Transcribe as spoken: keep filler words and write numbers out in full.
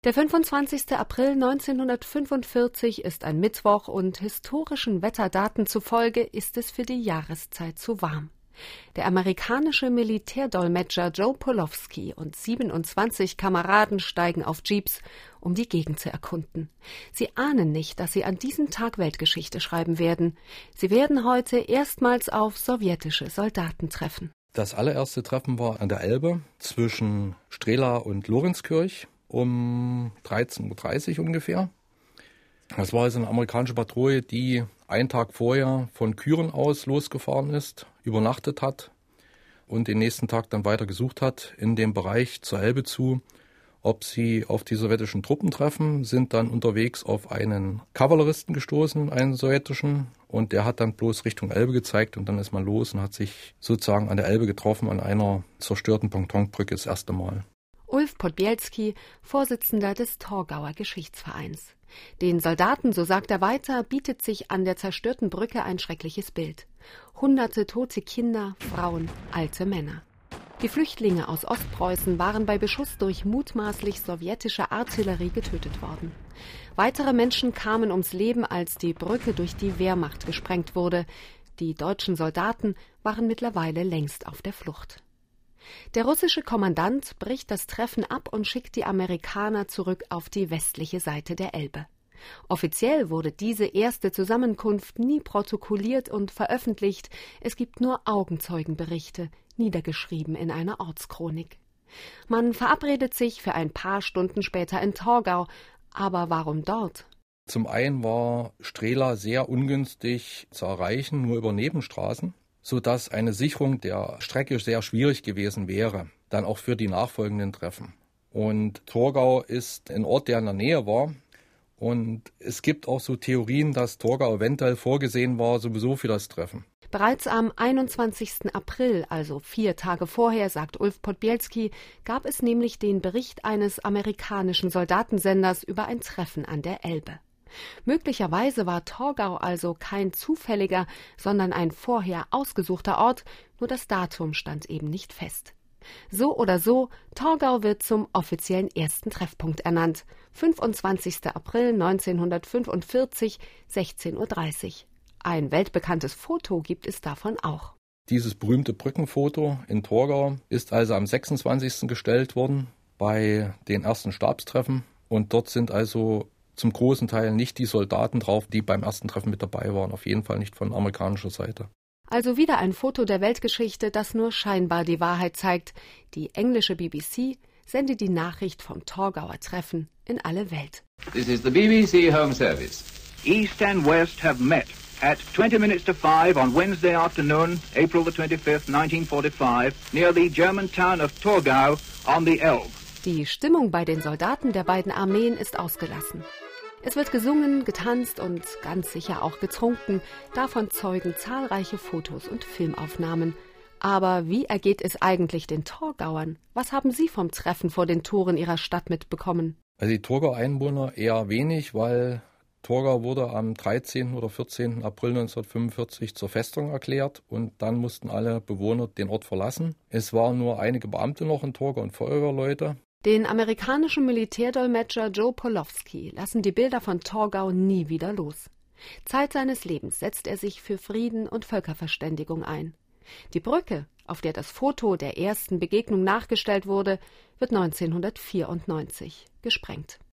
Der fünfundzwanzigster April neunzehnhundertfünfundvierzig ist ein Mittwoch und historischen Wetterdaten zufolge ist es für die Jahreszeit zu warm. Der amerikanische Militärdolmetscher Joe Polowski und siebenundzwanzig Kameraden steigen auf Jeeps, um die Gegend zu erkunden. Sie ahnen nicht, dass sie an diesem Tag Weltgeschichte schreiben werden. Sie werden heute erstmals auf sowjetische Soldaten treffen. Das allererste Treffen war an der Elbe zwischen Strehla und Lorenzkirch um dreizehn Uhr dreißig ungefähr. Das war also eine amerikanische Patrouille, die einen Tag vorher von Küren aus losgefahren ist, übernachtet hat und den nächsten Tag dann weiter gesucht hat in dem Bereich zur Elbe zu, ob sie auf die sowjetischen Truppen treffen, sind dann unterwegs auf einen Kavalleristen gestoßen, einen sowjetischen, und der hat dann bloß Richtung Elbe gezeigt und dann ist man los und hat sich sozusagen an der Elbe getroffen, an einer zerstörten Pontonbrücke das erste Mal. Ulf Podbielski, Vorsitzender des Torgauer Geschichtsvereins. Den Soldaten, so sagt er weiter, bietet sich an der zerstörten Brücke ein schreckliches Bild. Hunderte tote Kinder, Frauen, alte Männer. Die Flüchtlinge aus Ostpreußen waren bei Beschuss durch mutmaßlich sowjetische Artillerie getötet worden. Weitere Menschen kamen ums Leben, als die Brücke durch die Wehrmacht gesprengt wurde. Die deutschen Soldaten waren mittlerweile längst auf der Flucht. Der russische Kommandant bricht das Treffen ab und schickt die Amerikaner zurück auf die westliche Seite der Elbe. Offiziell wurde diese erste Zusammenkunft nie protokolliert und veröffentlicht. Es gibt nur Augenzeugenberichte, niedergeschrieben in einer Ortschronik. Man verabredet sich für ein paar Stunden später in Torgau. Aber warum dort? Zum einen war Strehla sehr ungünstig zu erreichen, nur über Nebenstraßen, sodass eine Sicherung der Strecke sehr schwierig gewesen wäre, dann auch für die nachfolgenden Treffen. Und Torgau ist ein Ort, der in der Nähe war. Und es gibt auch so Theorien, dass Torgau eventuell vorgesehen war, sowieso für das Treffen. Bereits am einundzwanzigsten April, also vier Tage vorher, sagt Ulf Podbielski, gab es nämlich den Bericht eines amerikanischen Soldatensenders über ein Treffen an der Elbe. Möglicherweise war Torgau also kein zufälliger, sondern ein vorher ausgesuchter Ort, nur das Datum stand eben nicht fest. So oder so, Torgau wird zum offiziellen ersten Treffpunkt ernannt. fünfundzwanzigster April neunzehnhundertfünfundvierzig, sechzehn Uhr dreißig. Ein weltbekanntes Foto gibt es davon auch. Dieses berühmte Brückenfoto in Torgau ist also am sechsundzwanzigsten gestellt worden bei den ersten Stabstreffen. Und dort sind also zum großen Teil nicht die Soldaten drauf, die beim ersten Treffen mit dabei waren. Auf jeden Fall nicht von amerikanischer Seite. Also wieder ein Foto der Weltgeschichte, das nur scheinbar die Wahrheit zeigt. Die englische B B C sendet die Nachricht vom Torgauer Treffen in alle Welt. This is the B B C Home Service. East and West have met at twenty minutes to five on Wednesday afternoon, April the twenty-fifth, nineteen forty-five, near the German town of Torgau on the Elbe. Die Stimmung bei den Soldaten der beiden Armeen ist ausgelassen. Es wird gesungen, getanzt und ganz sicher auch getrunken. Davon zeugen zahlreiche Fotos und Filmaufnahmen. Aber wie ergeht es eigentlich den Torgauern? Was haben sie vom Treffen vor den Toren ihrer Stadt mitbekommen? Also die Torgau-Einwohner eher wenig, weil Torgau wurde am dreizehnten oder vierzehnten April neunzehnhundertfünfundvierzig zur Festung erklärt und dann mussten alle Bewohner den Ort verlassen. Es waren nur einige Beamte noch in Torgau und Feuerwehrleute. Den amerikanischen Militärdolmetscher Joe Polowski lassen die Bilder von Torgau nie wieder los. Zeit seines Lebens setzt er sich für Frieden und Völkerverständigung ein. Die Brücke, auf der das Foto der ersten Begegnung nachgestellt wurde, wird neunzehnhundertvierundneunzig gesprengt.